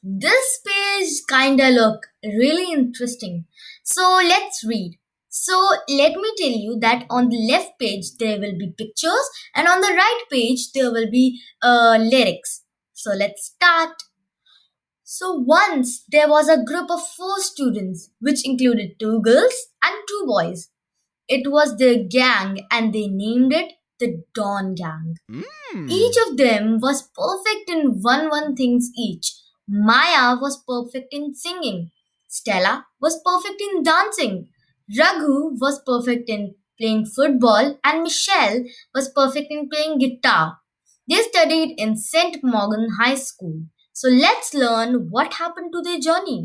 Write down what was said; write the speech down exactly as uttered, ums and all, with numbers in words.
This page kinda look really interesting. So let's read. So let me tell you that on the left page there will be pictures and on the right page there will be uh, lyrics. So let's start. So once there was a group of four students which included two girls and two boys. It was their gang and they named it the Dawn Gang. Each of them was perfect in one one things each. Maya was perfect in singing. Stella was perfect in dancing. Raghu was perfect in playing football and Michelle was perfect in playing guitar. They studied in Saint Morgan High School. So let's learn what happened to their journey.